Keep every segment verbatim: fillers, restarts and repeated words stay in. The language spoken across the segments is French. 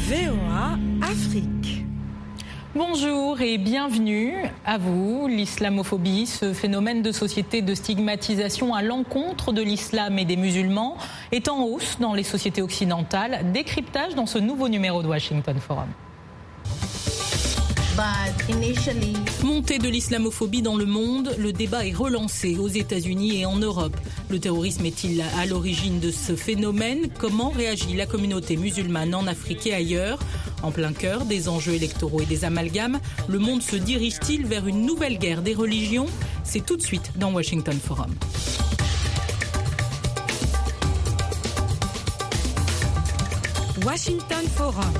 V O A Afrique. Bonjour et bienvenue à vous. L'islamophobie, ce phénomène de société de stigmatisation à l'encontre de l'islam et des musulmans, est en hausse dans les sociétés occidentales. Décryptage dans ce nouveau numéro de Washington Forum. Montée de l'islamophobie dans le monde, le débat est relancé aux États-Unis et en Europe. Le terrorisme est-il à l'origine de ce phénomène ? Comment réagit la communauté musulmane en Afrique et ailleurs ? En plein cœur des enjeux électoraux et des amalgames, le monde se dirige-t-il vers une nouvelle guerre des religions ? C'est tout de suite dans Washington Forum. Washington Forum.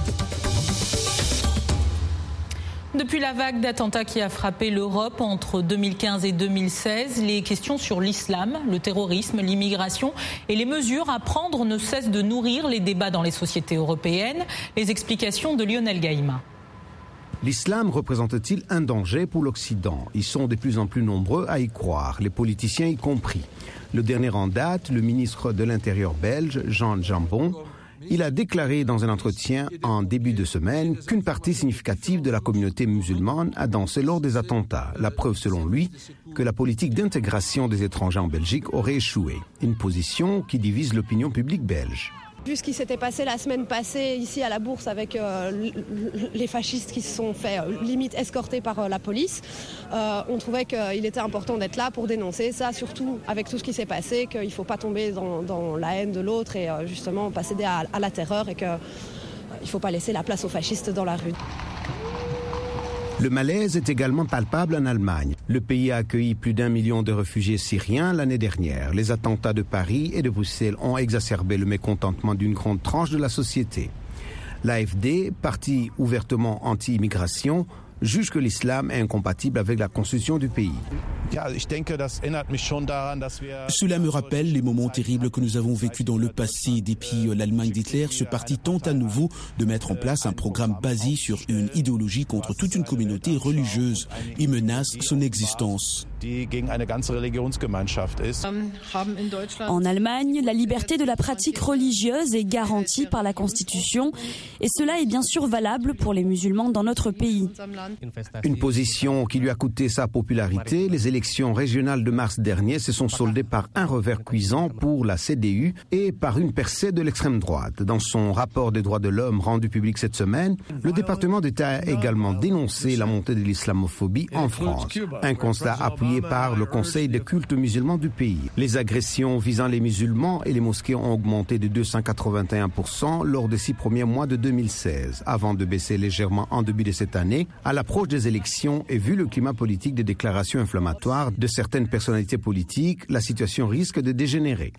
Depuis la vague d'attentats qui a frappé l'Europe entre deux mille quinze et deux mille seize, les questions sur l'islam, le terrorisme, l'immigration et les mesures à prendre ne cessent de nourrir les débats dans les sociétés européennes. Les explications de Lionel Gaïma. L'islam représente-t-il un danger pour l'Occident ? Ils sont de plus en plus nombreux à y croire, les politiciens y compris. Le dernier en date, le ministre de l'Intérieur belge, Jean Jambon, il a déclaré dans un entretien en début de semaine qu'une partie significative de la communauté musulmane a dansé lors des attentats. La preuve, selon lui, que la politique d'intégration des étrangers en Belgique aurait échoué. Une position qui divise l'opinion publique belge. Vu ce qui s'était passé la semaine passée ici à la Bourse avec euh, les fascistes qui se sont fait euh, limite escorter par euh, la police, euh, on trouvait qu'il était important d'être là pour dénoncer ça, surtout avec tout ce qui s'est passé, qu'il ne faut pas tomber dans, dans la haine de l'autre et euh, justement pas céder à, à la terreur et qu'il euh, ne faut pas laisser la place aux fascistes dans la rue. Le malaise est également palpable en Allemagne. Le pays a accueilli plus d'un million de réfugiés syriens l'année dernière. Les attentats de Paris et de Bruxelles ont exacerbé le mécontentement d'une grande tranche de la société. L'A F D, parti ouvertement anti-immigration, juge que l'islam est incompatible avec la constitution du pays. Cela me rappelle les moments terribles que nous avons vécus dans le passé. Depuis l'Allemagne d'Hitler, ce parti tente à nouveau de mettre en place un programme basé sur une idéologie contre toute une communauté religieuse. Il menace son existence. En Allemagne, la liberté de la pratique religieuse est garantie par la Constitution et cela est bien sûr valable pour les musulmans dans notre pays. Une position qui lui a coûté sa popularité. Les élections régionales de mars dernier se sont soldées par un revers cuisant pour la C D U et par une percée de l'extrême droite. Dans son rapport des droits de l'homme rendu public cette semaine, le département d'État a également dénoncé la montée de l'islamophobie en France. Un constat appuyé par le Conseil des cultes musulmans du pays. Les agressions visant les musulmans et les mosquées ont augmenté de deux cent quatre-vingt-un pour cent lors des six premiers mois de deux mille seize, avant de baisser légèrement en début de cette année, à l'approche des élections et vu le climat politique des déclarations inflammatoires de certaines personnalités politiques, la situation risque de dégénérer.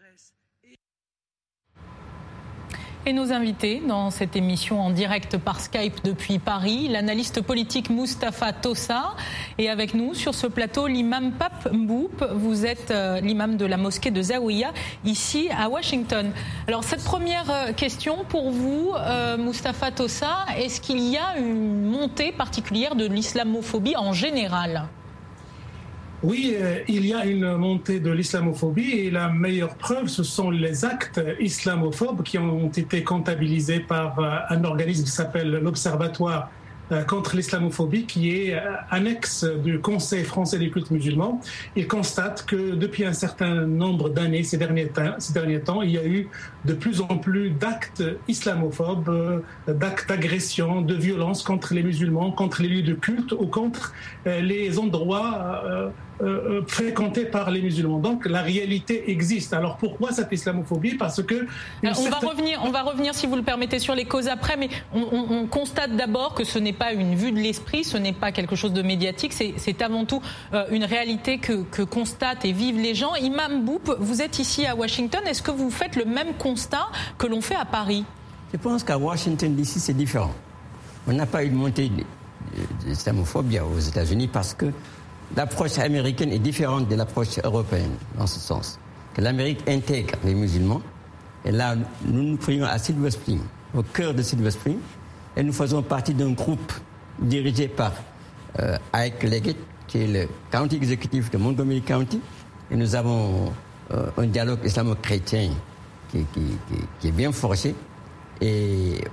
Et nos invités dans cette émission en direct par Skype depuis Paris, l'analyste politique Moustapha Tossa et avec nous sur ce plateau l'imam Pape Mboup. Vous êtes euh, l'imam de la mosquée de Zawiya ici à Washington. Alors cette première question pour vous, euh, Moustapha Tossa, est-ce qu'il y a une montée particulière de l'islamophobie en général ? Oui, euh, il y a une montée de l'islamophobie et la meilleure preuve, ce sont les actes islamophobes qui ont été comptabilisés par euh, un organisme qui s'appelle l'Observatoire euh, contre l'islamophobie, qui est euh, annexe du Conseil français des cultes musulmans. Il constate que depuis un certain nombre d'années, ces derniers temps, ces derniers temps, il y a eu de plus en plus d'actes islamophobes, euh, d'actes d'agression, de violence contre les musulmans, contre les lieux de culte ou contre euh, les endroits euh, Euh, fréquentés par les musulmans. Donc la réalité existe. Alors pourquoi cette islamophobie ? Parce que... Alors, on, certaine... va revenir, on va revenir, si vous le permettez, sur les causes après, mais on, on, on constate d'abord que ce n'est pas une vue de l'esprit, ce n'est pas quelque chose de médiatique, c'est, c'est avant tout euh, une réalité que, que constatent et vivent les gens. Imam Mboup, vous êtes ici à Washington, est-ce que vous faites le même constat que l'on fait à Paris ? Je pense qu'à Washington, d'ici, c'est différent. On n'a pas eu de montée de, de, de l'islamophobie aux États-Unis parce que l'approche américaine est différente de l'approche européenne, dans ce sens. Que l'Amérique intègre les musulmans. Et là, nous nous prions à Silver Spring, au cœur de Silver Spring. Et nous faisons partie d'un groupe dirigé par euh, Ike Leggett, qui est le county exécutif de Montgomery County. Et nous avons euh, un dialogue islamo-chrétien qui, qui, qui, qui est bien forgé. Et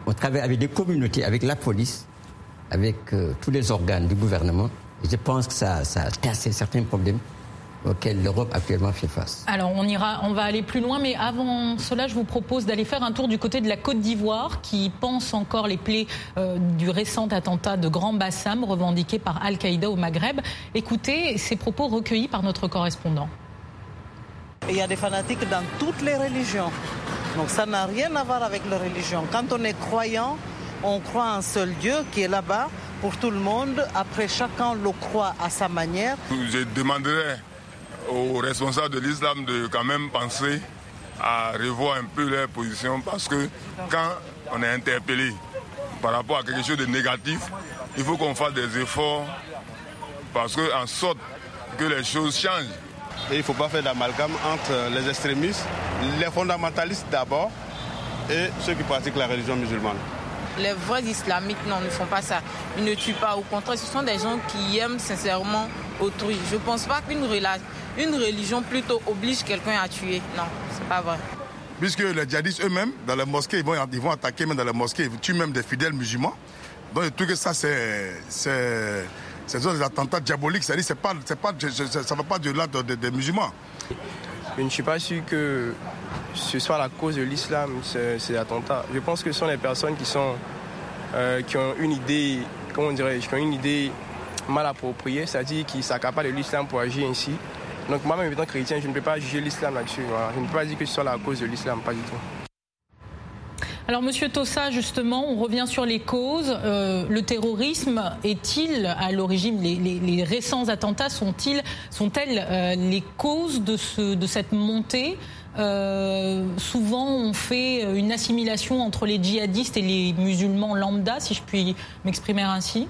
on travaille avec des communautés, avec la police, avec euh, tous les organes du gouvernement. Et je pense que ça, ça a tassé certains problèmes auxquels l'Europe actuellement fait face. Alors on ira, on va aller plus loin, mais avant cela, je vous propose d'aller faire un tour du côté de la Côte d'Ivoire, qui pense encore les plaies euh, du récent attentat de Grand Bassam revendiqué par Al-Qaïda au Maghreb. Écoutez ces propos recueillis par notre correspondant. Il y a des fanatiques dans toutes les religions, donc ça n'a rien à voir avec la religion. Quand on est croyant, on croit en un seul Dieu qui est là-bas pour tout le monde. Après, chacun le croit à sa manière. Je demanderais aux responsables de l'islam de quand même penser à revoir un peu leur position, parce que quand on est interpellé par rapport à quelque chose de négatif, il faut qu'on fasse des efforts parce que en sorte que les choses changent. Et il ne faut pas faire d'amalgame entre les extrémistes, les fondamentalistes d'abord et ceux qui pratiquent la religion musulmane. Les vrais islamiques, non, ne font pas ça. Ils ne tuent pas. Au contraire, ce sont des gens qui aiment sincèrement autrui. Je ne pense pas qu'une relation, une religion plutôt oblige quelqu'un à tuer. Non, c'est pas vrai. Puisque les djihadistes eux-mêmes, dans les mosquées, ils vont, ils vont attaquer même dans les mosquées, ils tuent même des fidèles musulmans. Donc je trouve que ça, c'est, c'est, c'est des attentats diaboliques. C'est-à-dire c'est pas, c'est pas, ça ne va pas de là des de, de musulmans. Je ne suis pas sûr que ce soit la cause de l'islam, ces, ces attentats. Je pense que ce sont les personnes qui, sont, euh, qui ont une idée, comment dirais-je, qui ont une idée mal appropriée, c'est-à-dire qui s'accaparent de l'islam pour agir ainsi. Donc moi-même, étant chrétien, je ne peux pas juger l'islam là-dessus. Voilà. Je ne peux pas dire que ce soit la cause de l'islam, pas du tout. Alors, Monsieur Tossa, justement, on revient sur les causes. Euh, le terrorisme est-il à l'origine, les, les, les récents attentats sont-ils, sont-elles euh, les causes de, ce, de cette montée ? Euh, souvent, on fait une assimilation entre les djihadistes et les musulmans lambda, si je puis m'exprimer ainsi.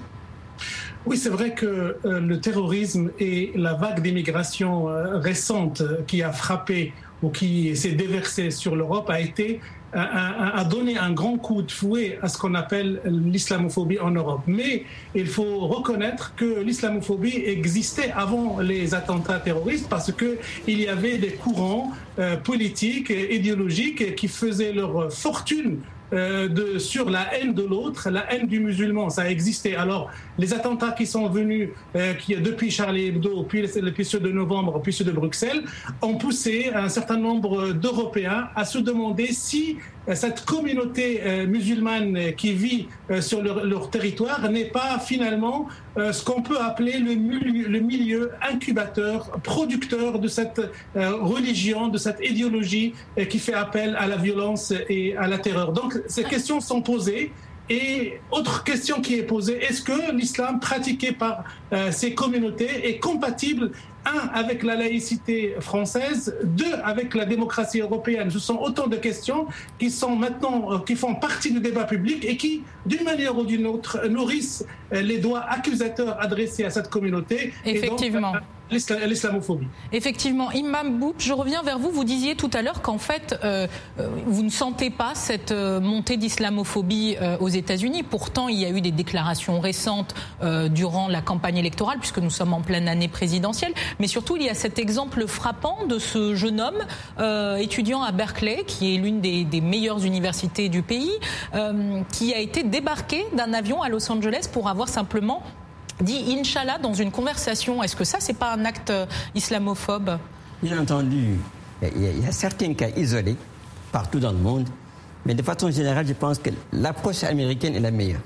Oui, c'est vrai que euh, le terrorisme et la vague d'immigration euh, récente qui a frappé ou qui s'est déversée sur l'Europe a été a, a donné un grand coup de fouet à ce qu'on appelle l'islamophobie en Europe. Mais il faut reconnaître que l'islamophobie existait avant les attentats terroristes parce qu'il y avait des courants euh, politiques et idéologiques qui faisaient leur fortune Euh, de, sur la haine de l'autre, la haine du musulman, ça a existé. Alors, les attentats qui sont venus euh, qui, depuis Charlie Hebdo, puis, puis ceux de novembre, puis ceux de Bruxelles, ont poussé un certain nombre d'Européens à se demander si euh, cette communauté euh, musulmane qui vit euh, sur leur, leur territoire n'est pas finalement euh, ce qu'on peut appeler le milieu, le milieu incubateur, producteur de cette euh, religion, de cette idéologie euh, qui fait appel à la violence et à la terreur. Donc, ces questions sont posées. Et autre question qui est posée, est-ce que l'islam pratiqué par euh, ces communautés est compatible, un, avec la laïcité française, deux, avec la démocratie européenne? Ce sont autant de questions qui sont maintenant, euh, qui font partie du débat public et qui, d'une manière ou d'une autre, nourrissent euh, les doigts accusateurs adressés à cette communauté. Effectivement. Et donc, euh, l'islamophobie. Effectivement. Imam Boub, je reviens vers vous. Vous disiez tout à l'heure qu'en fait, euh, vous ne sentez pas cette euh, montée d'islamophobie euh, aux États-Unis. Pourtant, il y a eu des déclarations récentes euh, durant la campagne électorale, puisque nous sommes en pleine année présidentielle. Mais surtout, il y a cet exemple frappant de ce jeune homme euh, étudiant à Berkeley, qui est l'une des, des meilleures universités du pays, euh, qui a été débarqué d'un avion à Los Angeles pour avoir simplement dit Inch'Allah dans une conversation. Est-ce que ça, c'est pas un acte islamophobe? Bien entendu, il y, a, il y a certains cas isolés partout dans le monde, mais de façon générale, je pense que l'approche américaine est la meilleure.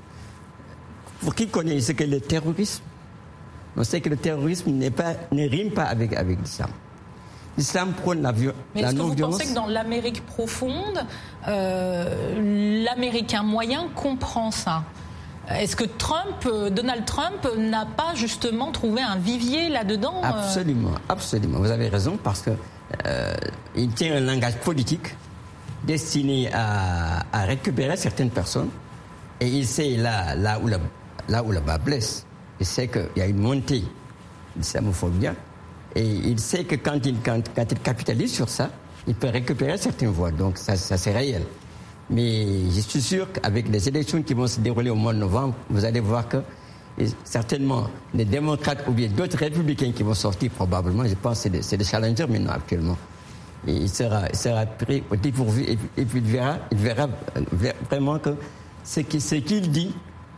Pour qui connaît ce qu'est le terrorisme, on sait que le terrorisme n'est pas, ne rime pas avec, avec l'islam. L'islam prône la, viol- mais la non-violence. Mais est-ce que vous pensez que dans l'Amérique profonde, euh, l'Américain moyen comprend ça? Est-ce que Trump, Donald Trump n'a pas justement trouvé un vivier là-dedans? Absolument, absolument. Vous avez raison, parce que euh, il tient un langage politique destiné à, à récupérer certaines personnes, et il sait là, là où la, là où la bas blesse. Il sait qu'il y a une montée d'islamophobie, et il sait que quand il, quand, quand il capitalise sur ça, il peut récupérer certaines voix. Donc ça, ça c'est réel. Mais je suis sûr qu'avec les élections qui vont se dérouler au mois de novembre, vous allez voir que et certainement les démocrates ou bien d'autres républicains qui vont sortir probablement, je pense que c'est des, c'est des challengers maintenant actuellement. Et il sera, il sera pris au dépourvu et, et puis il verra, il verra vraiment que ce qu'il, ce qu'il dit,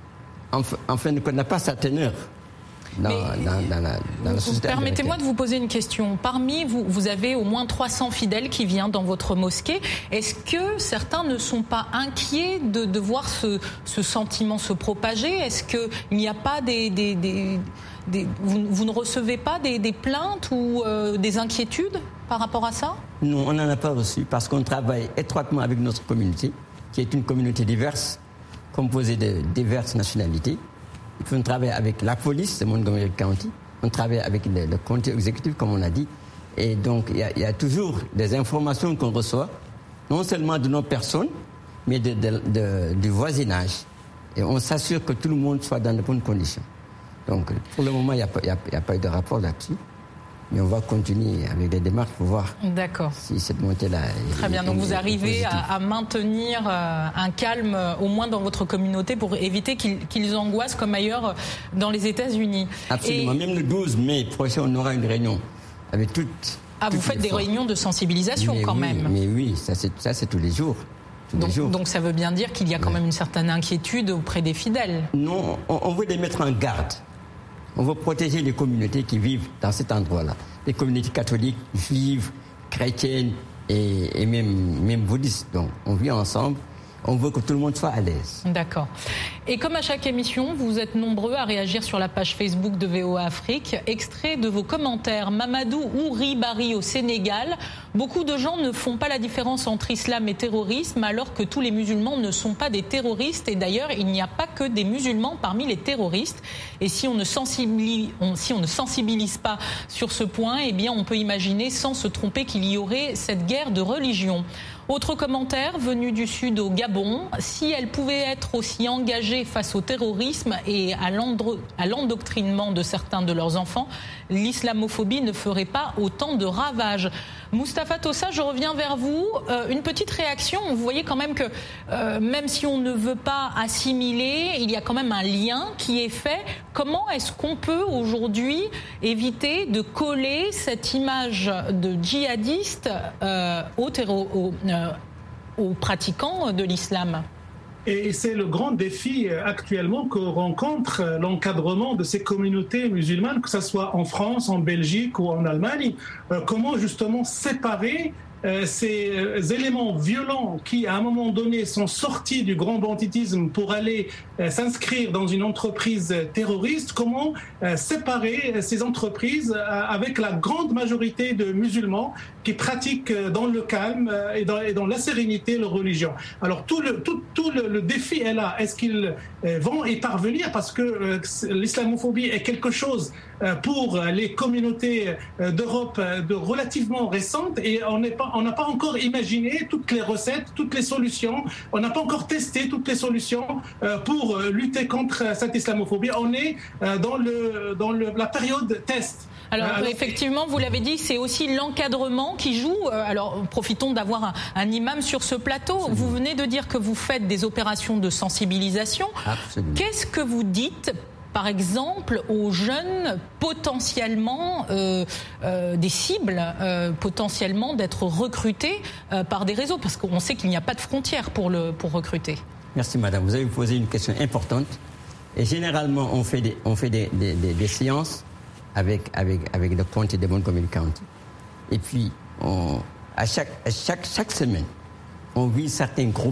enfin, enfin, n'a pas sa teneur. Dans, dans, dans la, dans la société permettez-moi américaine. de vous poser une question. Parmi vous, vous avez au moins trois cents fidèles qui viennent dans votre mosquée. Est-ce que certains ne sont pas inquiets de, de voir ce, ce sentiment se propager? Est-ce qu'il n'y a pas des... des, des, des vous, vous ne recevez pas des, des plaintes ou euh, des inquiétudes par rapport à ça? Non, on n'en a pas reçu parce qu'on travaille étroitement avec notre communauté, qui est une communauté diverse, composée de diverses nationalités. On travaille avec la police de Montgomery County, on travaille avec le, le comité exécutif, comme on a dit. Et donc, il y, y a toujours des informations qu'on reçoit, non seulement de nos personnes, mais de, de, de, du voisinage. Et on s'assure que tout le monde soit dans de bonnes conditions. Donc, pour le moment, il n'y a, a, a pas eu de rapport là-dessus. Mais on va continuer avec des démarches pour voir D'accord. si cette montée-là est Très bien, donc est, vous est, arrivez est à, à maintenir euh, un calme, euh, au moins dans votre communauté, pour éviter qu'ils, qu'ils angoissent comme ailleurs euh, dans les États-Unis. Absolument, et... même le douze mai prochain, on aura une réunion avec toutes... Ah, toutes vous faites des formes. Réunions de sensibilisation mais quand oui, même. Mais oui, ça c'est, ça, c'est tous les jours. Tous donc, les jours. donc ça veut bien dire qu'il y a quand ouais. même une certaine inquiétude auprès des fidèles. Non, on, on veut les mettre en garde. On veut protéger les communautés qui vivent dans cet endroit-là. Les communautés catholiques, juives, chrétiennes et, et même, même bouddhistes. Donc, on vit ensemble. On veut que tout le monde soit à l'aise. D'accord. Et comme à chaque émission, vous êtes nombreux à réagir sur la page Facebook de V O A Afrique. Extrait de vos commentaires. Mamadou Ouribari au Sénégal. Beaucoup de gens ne font pas la différence entre islam et terrorisme, alors que tous les musulmans ne sont pas des terroristes. Et d'ailleurs, il n'y a pas que des musulmans parmi les terroristes. Et si on ne sensibilise, on, si on ne sensibilise pas sur ce point, eh bien, on peut imaginer sans se tromper qu'il y aurait cette guerre de religion. Autre commentaire venu du Sud au Gabon. Si elle pouvait être aussi engagée face au terrorisme et à, l'endro- à l'endoctrinement de certains de leurs enfants, l'islamophobie ne ferait pas autant de ravages. Moustapha Tossa, je reviens vers vous. Euh, une petite réaction. Vous voyez quand même que euh, même si on ne veut pas assimiler, il y a quand même un lien qui est fait. Comment est-ce qu'on peut aujourd'hui éviter de coller cette image de djihadiste euh, aux, terro- aux, euh, aux pratiquants de l'islam ? Et c'est le grand défi actuellement que rencontre l'encadrement de ces communautés musulmanes, que ce soit en France, en Belgique ou en Allemagne. Euh, comment justement séparer euh, ces éléments violents qui, à un moment donné, sont sortis du grand banditisme pour aller euh, s'inscrire dans une entreprise terroriste. Comment euh, séparer ces entreprises euh, avec la grande majorité de musulmans qui pratiquent dans le calme et dans, et dans la sérénité leur religion. Alors tout le, tout, tout le, le défi est là. Est-ce qu'ils vont y parvenir? Parce que euh, l'islamophobie est quelque chose euh, pour les communautés d'Europe de relativement récentes et on n'est pas, on n'a pas encore imaginé toutes les recettes, toutes les solutions. On n'a pas encore testé toutes les solutions euh, pour lutter contre cette islamophobie. On est euh, dans, le, dans le, la période test. Alors, Alors effectivement, vous l'avez dit, c'est aussi l'encadrement qui joue. Alors profitons d'avoir un, un imam sur ce plateau. Absolument. Vous venez de dire que vous faites des opérations de sensibilisation. Absolument. Qu'est-ce que vous dites, par exemple, aux jeunes potentiellement euh, euh, des cibles, euh, potentiellement d'être recrutés euh, par des réseaux? Parce qu'on sait qu'il n'y a pas de frontières pour, le, pour recruter. Merci madame, vous avez posé une question importante. Et généralement, on fait des, on fait des, des, des, des séances avec, avec, avec le comté de Montgomery County. Et puis, on, à, chaque, à chaque, chaque semaine, on vise certains groupes.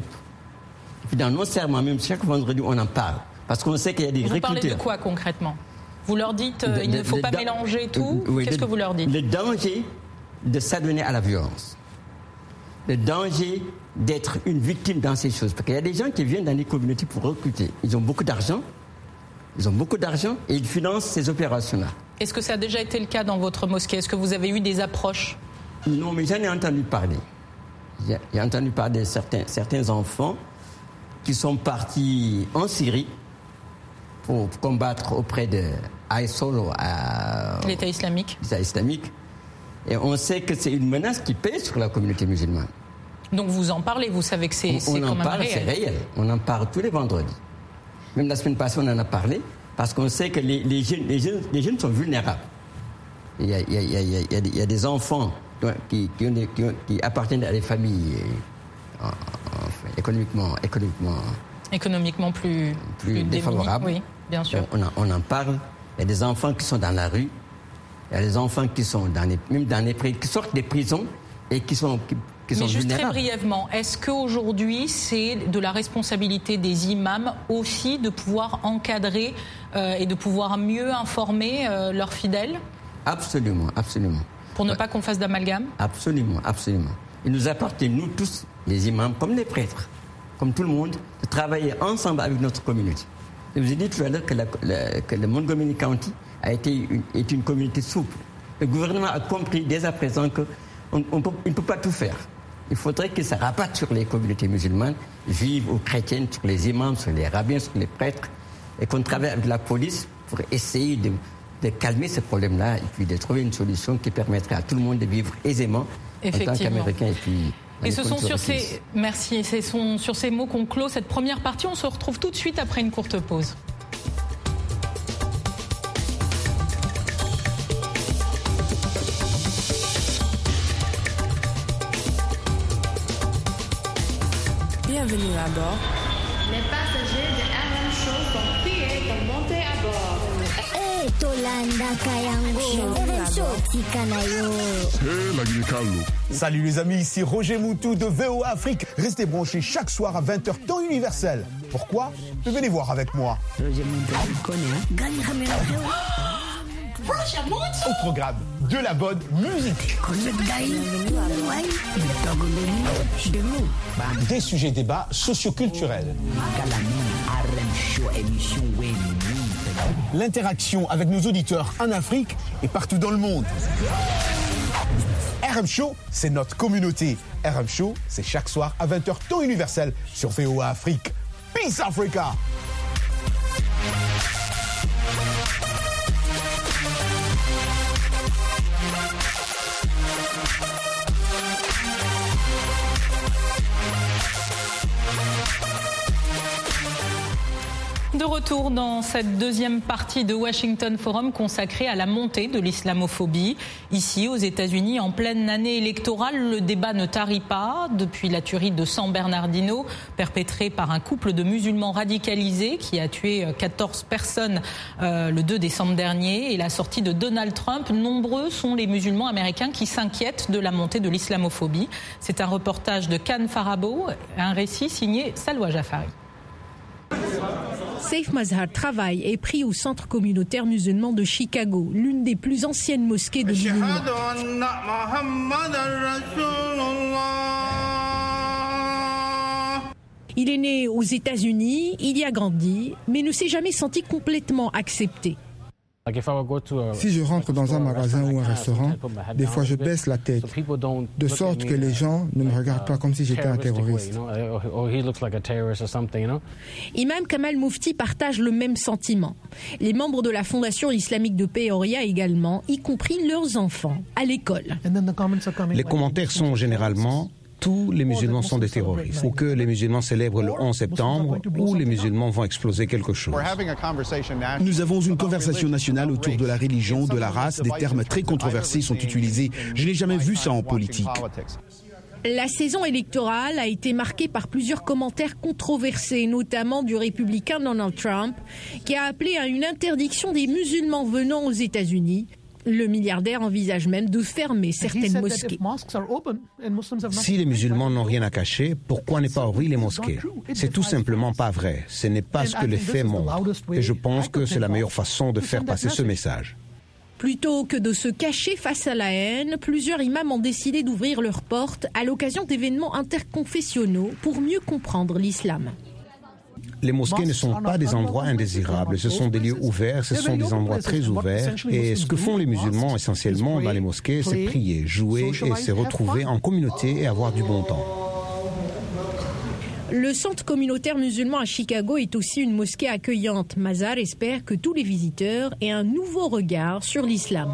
Et puis, dans nos serments, même chaque vendredi, on en parle. Parce qu'on sait qu'il y a des vous recruteurs. Vous parlez de quoi concrètement? Vous leur dites euh, il ne faut pas da- mélanger tout. Oui, Qu'est-ce le, que vous leur dites? Le danger de s'adonner à la violence. Le danger d'être une victime dans ces choses. Parce qu'il y a des gens qui viennent dans les communautés pour recruter. Ils ont beaucoup d'argent. Ils ont beaucoup d'argent et ils financent ces opérations-là. Est-ce que ça a déjà été le cas dans votre mosquée? Est-ce que vous avez eu des approches? Non, mais j'en ai entendu parler. J'ai, j'ai entendu parler de certains, certains enfants qui sont partis en Syrie pour combattre auprès de I S O L, euh, l'État islamique. L'État islamique. Et on sait que c'est une menace qui pèse sur la communauté musulmane. Donc vous en parlez, vous savez que c'est, on, c'est on quand même parle, réel. C'est réel. On en parle tous les vendredis. Même la semaine passée, on en a parlé, parce qu'on sait que les, les, jeunes, les, jeunes, les jeunes sont vulnérables. Il y a, il y a, il y a, il y a, il y a des enfants qui, qui, ont des, qui, ont, qui appartiennent à des familles enfin, économiquement, économiquement Économiquement plus, plus, plus défavorable. Oui, bien sûr. On, a, on en parle. Il y a des enfants qui sont dans la rue. Il y a des enfants qui sont dans les, même dans les qui sortent des prisons et qui sont qui, qui Mais sont juste vulnérables. très brièvement, est-ce qu'aujourd'hui c'est de la responsabilité des imams aussi de pouvoir encadrer euh, et de pouvoir mieux informer euh, leurs fidèles? Absolument, absolument. Pour ne ouais. pas qu'on fasse d'amalgame? Absolument, absolument. Il nous appartient, nous tous, les imams, comme les prêtres, comme tout le monde, de travailler ensemble avec notre communauté. Je vous ai dit tout à l'heure que, la, la, que le Montgomery County a été une, est une communauté souple. Le gouvernement a compris dès à présent qu'il on, on ne peut pas tout faire. Il faudrait que ça rabatte sur les communautés musulmanes, juives ou chrétiennes, sur les imams, sur les rabbins, sur les prêtres, et qu'on travaille avec la police pour essayer de, de calmer ce problème-là et puis de trouver une solution qui permettrait à tout le monde de vivre aisément en tant qu'Américain. Et puis Et ce sont sur ces merci, ce sont sur ces mots qu'on clôt cette première partie. On se retrouve tout de suite après une courte pause. Bienvenue à bord. Les passagers de R M Show sont priés de monter à bord. Hey, Tolanda Kayango. R M Show, Tikanayo. Hey, la Guinée-Callo. Salut les amis, ici Roger Moutou de V O A Afrique. Restez branchés chaque soir à vingt heures temps universel. Pourquoi? Venez voir avec moi. Roger Moutou, tu connais, hein? Au programme de la bonne musique. Des sujets débats socioculturels. L'interaction avec nos auditeurs en Afrique et partout dans le monde. R M Show, c'est notre communauté. R M Show, c'est chaque soir à vingt heures temps universel sur V O A Afrique. Peace Africa! De retour dans cette deuxième partie de Washington Forum consacrée à la montée de l'islamophobie. Ici, aux États-Unis, en pleine année électorale, le débat ne tarit pas. Depuis la tuerie de San Bernardino, perpétrée par un couple de musulmans radicalisés qui a tué quatorze personnes euh, le deux décembre dernier, et la sortie de Donald Trump, nombreux sont les musulmans américains qui s'inquiètent de la montée de l'islamophobie. C'est un reportage de Khan Farabo, un récit signé Salwa Jafari. Saif Mazhar travaille et prie au centre communautaire musulman de Chicago, l'une des plus anciennes mosquées de l'Illinois. Il est né aux États-Unis, il y a grandi, mais ne s'est jamais senti complètement accepté. Si je rentre dans un magasin ou un restaurant, des fois je baisse la tête, de sorte que les gens ne me regardent pas comme si j'étais un terroriste. Imam Kamal Mufti partage le même sentiment. Les membres de la Fondation islamique de Peoria également, y compris leurs enfants, à l'école. Les commentaires sont généralement: tous les musulmans sont des terroristes, ou que les musulmans célèbrent le onze septembre, ou les musulmans vont exploser quelque chose. Nous avons une conversation nationale autour de la religion, de la race. Des termes très controversés sont utilisés. Je n'ai jamais vu ça en politique. La saison électorale a été marquée par plusieurs commentaires controversés, notamment du républicain Donald Trump, qui a appelé à une interdiction des musulmans venant aux États-Unis. Le milliardaire envisage même de fermer certaines mosquées. Si les musulmans n'ont rien à cacher, pourquoi ne pas ouvrir les mosquées? C'est tout simplement pas vrai. Ce n'est pas ce que les faits montrent. Et je pense que c'est la meilleure façon de faire passer ce message. Plutôt que de se cacher face à la haine, plusieurs imams ont décidé d'ouvrir leurs portes à l'occasion d'événements interconfessionnaux pour mieux comprendre l'islam. Les mosquées ne sont pas des endroits indésirables, ce sont des lieux ouverts, ce sont des endroits très ouverts. Et ce que font les musulmans essentiellement dans les mosquées, c'est prier, jouer et se retrouver en communauté et avoir du bon temps. Le centre communautaire musulman à Chicago est aussi une mosquée accueillante. Mazhar espère que tous les visiteurs aient un nouveau regard sur l'islam.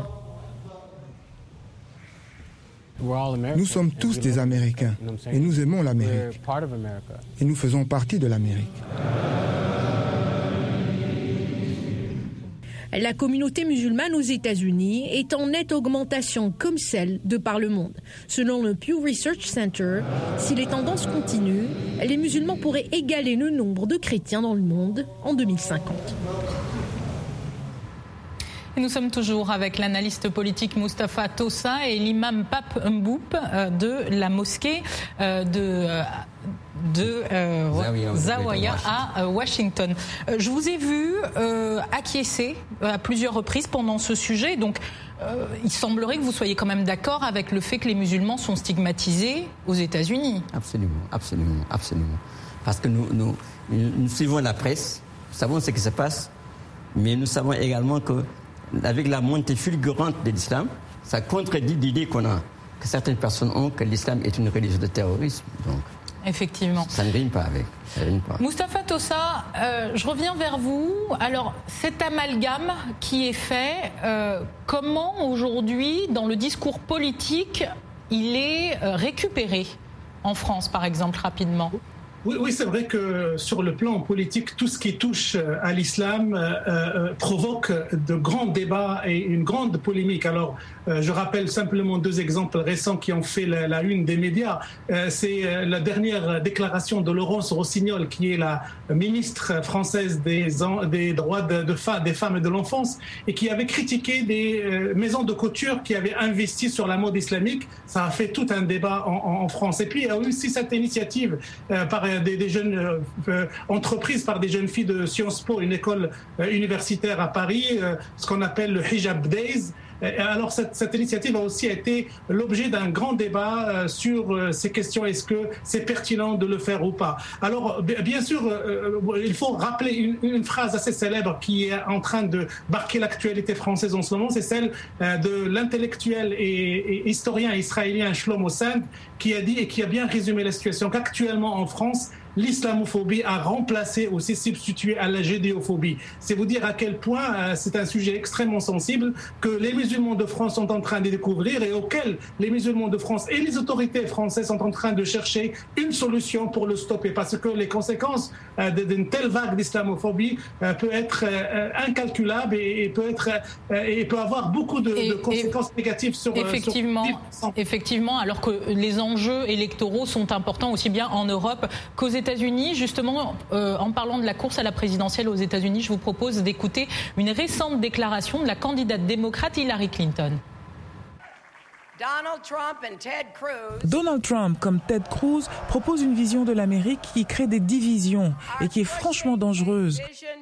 Nous sommes tous des Américains et nous aimons l'Amérique. Et nous faisons partie de l'Amérique. La communauté musulmane aux États-Unis est en nette augmentation comme celle de par le monde. Selon le Pew Research Center, si les tendances continuent, les musulmans pourraient égaler le nombre de chrétiens dans le monde en deux mille cinquante. Et nous sommes toujours avec l'analyste politique Mustapha Tossa et l'imam Pape Mboup de la mosquée de... de euh, Zawiya, Zawiya à Washington. Je vous ai vu euh, acquiescer à plusieurs reprises pendant ce sujet, donc euh, il semblerait que vous soyez quand même d'accord avec le fait que les musulmans sont stigmatisés aux États-Unis. Absolument, absolument, absolument. Parce que nous, nous, nous suivons la presse, nous savons ce qui se passe, mais nous savons également que avec la montée fulgurante de l'islam, ça contredit l'idée qu'on a, que certaines personnes ont, que l'islam est une religion de terrorisme. Donc, effectivement. Ça ne rime pas avec. Ça ne rime pas. Mustapha Tossa, euh, je reviens vers vous. Alors, cet amalgame qui est fait, euh, comment aujourd'hui, dans le discours politique, il est euh, récupéré en France, par exemple, rapidement ? Oui, oui, c'est vrai que sur le plan politique, tout ce qui touche à l'islam euh, euh, provoque de grands débats et une grande polémique. Alors, euh, je rappelle simplement deux exemples récents qui ont fait la, la une des médias. Euh, c'est euh, la dernière déclaration de Laurence Rossignol, qui est la ministre française des, des droits de, de fa, des femmes et de l'enfance, et qui avait critiqué des euh, maisons de couture qui avaient investi sur la mode islamique. Ça a fait tout un débat en, en, en France. Et puis, il y a aussi cette initiative euh, par Des, des jeunes euh, entreprises par des jeunes filles de Sciences Po, une école euh, universitaire à Paris, euh, ce qu'on appelle le Hijab Days. Alors cette, cette initiative a aussi été l'objet d'un grand débat euh, sur euh, ces questions. Est-ce que c'est pertinent de le faire ou pas? Alors bien sûr, euh, il faut rappeler une, une phrase assez célèbre qui est en train de marquer l'actualité française en ce moment. C'est celle euh, de l'intellectuel et, et historien israélien Shlomo Sand, qui a dit et qui a bien résumé la situation qu'actuellement en France, l'islamophobie a remplacé ou s'est substitué à la judéophobie. C'est vous dire à quel point euh, c'est un sujet extrêmement sensible que les musulmans de France sont en train de découvrir et auquel les musulmans de France et les autorités françaises sont en train de chercher une solution pour le stopper, parce que les conséquences euh, d'une telle vague d'islamophobie euh, peut être euh, incalculable et, et peut être euh, et peut avoir beaucoup de, et, de conséquences et négatives sur effectivement, sur... effectivement, alors que les enjeux électoraux sont importants aussi bien en Europe qu'aux États-Unis. Justement, euh, en parlant de la course à la présidentielle aux États-Unis, je vous propose d'écouter une récente déclaration de la candidate démocrate Hillary Clinton. Donald Trump, and Ted Cruz. Donald Trump, comme Ted Cruz, propose une vision de l'Amérique qui crée des divisions et qui est franchement dangereuse.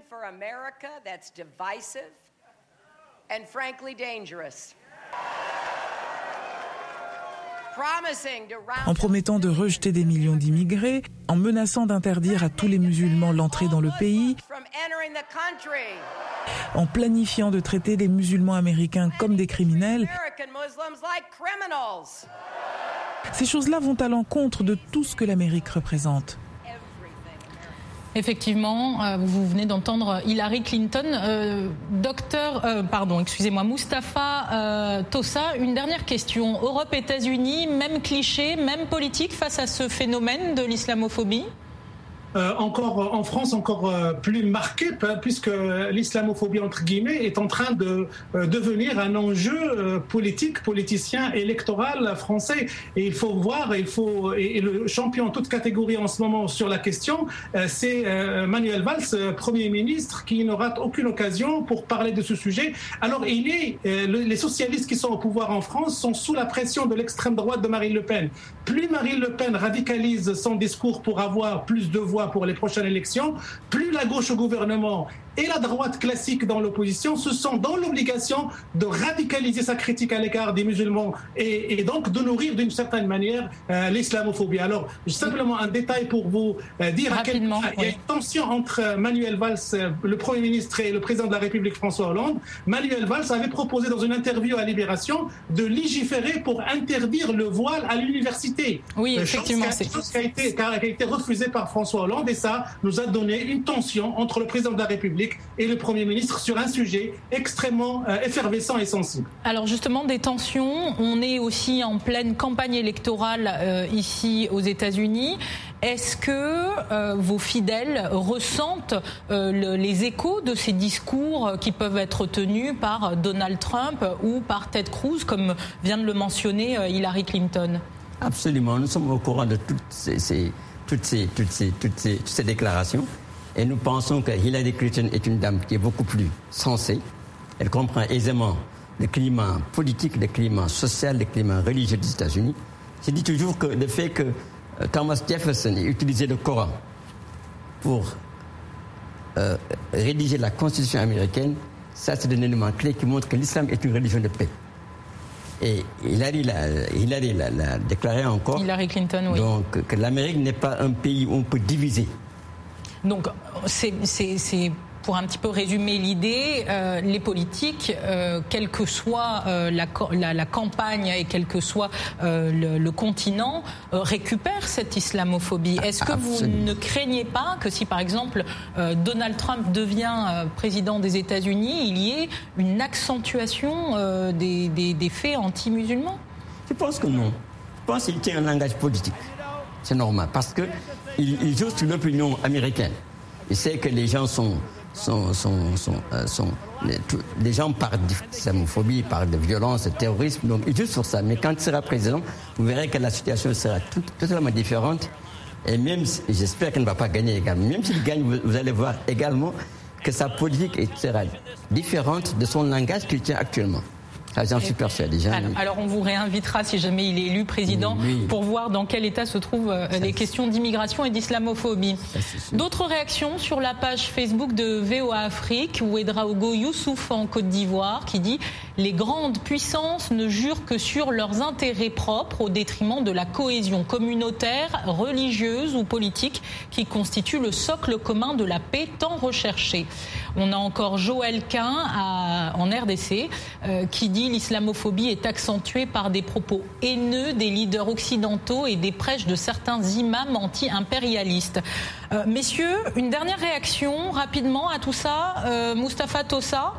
En promettant de rejeter des millions d'immigrés, en menaçant d'interdire à tous les musulmans l'entrée dans le pays, en planifiant de traiter les musulmans américains comme des criminels. Ces choses-là vont à l'encontre de tout ce que l'Amérique représente. Effectivement, euh, vous venez d'entendre Hillary Clinton. Euh, docteur, euh, pardon, excusez-moi, Mustapha euh, Tossa, une dernière question. Europe, États-Unis, même cliché, même politique face à ce phénomène de l'islamophobie ? Euh, encore en France, encore euh, plus marqué, puisque l'islamophobie, entre guillemets, est en train de euh, devenir un enjeu euh, politique, politicien, électoral français. Et il faut voir, il faut, et, et le champion en toute catégorie en ce moment sur la question, euh, c'est euh, Manuel Valls, Premier ministre, qui ne rate aucune occasion pour parler de ce sujet. Alors, il est, euh, le, les socialistes qui sont au pouvoir en France sont sous la pression de l'extrême droite de Marine Le Pen. Plus Marine Le Pen radicalise son discours pour avoir plus de voix pour les prochaines élections, plus la gauche au gouvernement et la droite classique dans l'opposition se sont dans l'obligation de radicaliser sa critique à l'égard des musulmans et, et donc de nourrir d'une certaine manière euh, l'islamophobie. Alors, simplement un détail pour vous euh, dire à quel point il y a une tension entre Manuel Valls, le Premier ministre, et le président de la République François Hollande. Manuel Valls avait proposé dans une interview à Libération de légiférer pour interdire le voile à l'université. Oui, effectivement. Chose qui a, chose qui a été, qui a été refusée par François Hollande, et ça nous a donné une tension entre le président de la République République et le Premier ministre sur un sujet extrêmement euh, effervescent et sensible. Alors justement, des tensions, on est aussi en pleine campagne électorale euh, ici aux États-Unis. Est-ce que euh, vos fidèles ressentent euh, le, les échos de ces discours qui peuvent être tenus par Donald Trump ou par Ted Cruz, comme vient de le mentionner euh, Hillary Clinton? Absolument, nous sommes au courant de toutes ces, ces, toutes, ces, toutes, ces, toutes, ces, toutes ces déclarations et nous pensons que Hillary Clinton est une dame qui est beaucoup plus sensée. Elle comprend aisément le climat politique, le climat social, le climat religieux des États-Unis. Je dis toujours que le fait que Thomas Jefferson ait utilisé le Coran pour euh, rédiger la Constitution américaine, ça c'est un élément clé qui montre que l'islam est une religion de paix. Et Hillary l'a, Hillary l'a, l'a déclaré encore. Hillary Clinton, oui. Donc que l'Amérique n'est pas un pays où on peut diviser. Donc c'est, c'est, c'est pour un petit peu résumer l'idée, euh, les politiques, euh, quelle que soit euh, la, la, la campagne et quel que soit euh, le, le continent, euh, récupèrent cette islamophobie. Est-ce que Absolument. Vous ne craignez pas que si par exemple euh, Donald Trump devient euh, président des États-Unis, il y ait une accentuation euh, des, des, des faits anti-musulmans? Je pense que non. Je pense qu'il tient un langage politique. C'est normal parce que il, il joue sur l'opinion américaine. Il sait que les gens sont Sont, sont, sont, euh, sont, les, tout, les gens parlent d'islamophobie, parlent de violence, de terrorisme, donc il joue sur ça. Mais quand il sera président, vous verrez que la situation sera tout, totalement différente. Et même, j'espère qu'il ne va pas gagner également. Même s'il gagne, vous, vous allez voir également que sa politique sera différente de son langage qu'il tient actuellement. Ah, j'en suis persuadé. Alors, alors on vous réinvitera si jamais il est élu président oui, oui. pour voir dans quel état se trouvent euh, les questions d'immigration et d'islamophobie. D'autres réactions sur la page Facebook de V O A Afrique, où Ouedraogo Youssouf en Côte d'Ivoire qui dit « Les grandes puissances ne jurent que sur leurs intérêts propres au détriment de la cohésion communautaire, religieuse ou politique qui constitue le socle commun de la paix tant recherchée ». On a encore Joël Quin à, en R D C euh, qui dit l'islamophobie est accentuée par des propos haineux des leaders occidentaux et des prêches de certains imams anti-impérialistes. Euh, messieurs, une dernière réaction rapidement à tout ça. Euh, Mustapha Tossa.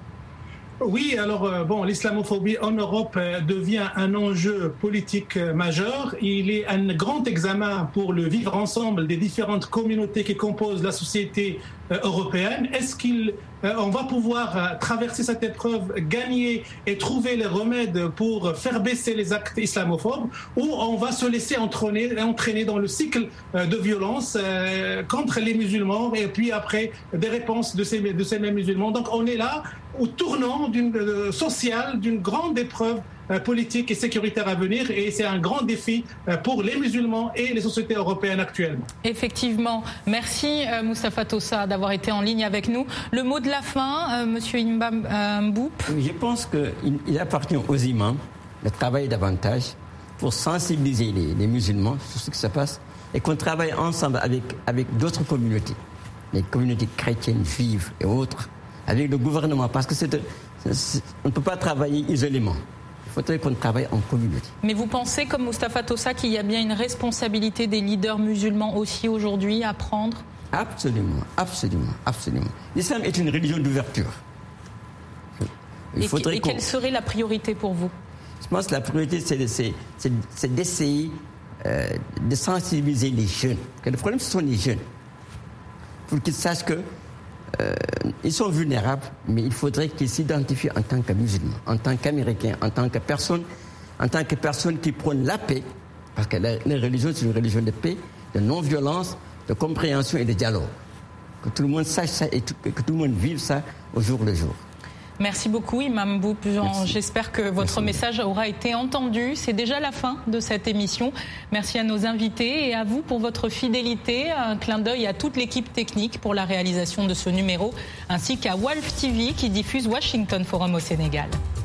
Oui, alors euh, bon, l'islamophobie en Europe euh, devient un enjeu politique euh, majeur. Il est un grand examen pour le vivre ensemble des différentes communautés qui composent la société euh, européenne. Est-ce qu'il euh, on va pouvoir euh, traverser cette épreuve, gagner et trouver les remèdes pour faire baisser les actes islamophobes, ou on va se laisser entraîner, entraîner dans le cycle euh, de violence euh, contre les musulmans et puis après des réponses de ces, de ces mêmes musulmans. Donc on est là au tournant d'une euh, sociale, d'une grande épreuve euh, politique et sécuritaire à venir, et c'est un grand défi euh, pour les musulmans et les sociétés européennes actuellement. Effectivement. Merci euh, Mustapha Tossa d'avoir été en ligne avec nous. Le mot de la fin, euh, Monsieur Imbam euh, Mboup. Je pense qu'il il appartient aux imams de travailler davantage pour sensibiliser les, les musulmans sur ce qui se passe et qu'on travaille ensemble avec, avec d'autres communautés, les communautés chrétiennes, juives et autres, avec le gouvernement, parce que c'est, c'est, on ne peut pas travailler isolément. Il faudrait qu'on travaille en communauté. Mais vous pensez, comme Mustapha Tossa, qu'il y a bien une responsabilité des leaders musulmans aussi aujourd'hui à prendre? Absolument, absolument, absolument. L'islam est une religion d'ouverture. Il et et quelle serait la priorité pour vous? Je pense que la priorité, c'est, c'est, c'est, c'est d'essayer euh, de sensibiliser les jeunes. Le problème, ce sont les jeunes. Pour qu'ils sachent que Euh, ils sont vulnérables, mais il faudrait qu'ils s'identifient en tant que musulmans, en tant qu'Américains, en tant que personnes, en tant que personnes qui prônent la paix, parce que la, la religion, c'est une religion de paix, de non-violence, de compréhension et de dialogue. Que tout le monde sache ça et tout, que tout le monde vive ça au jour le jour. Merci beaucoup, Imam Mboup. J'espère que votre Merci. message aura été entendu. C'est déjà la fin de cette émission. Merci à nos invités et à vous pour votre fidélité. Un clin d'œil à toute l'équipe technique pour la réalisation de ce numéro, ainsi qu'à Wolf T V qui diffuse Washington Forum au Sénégal.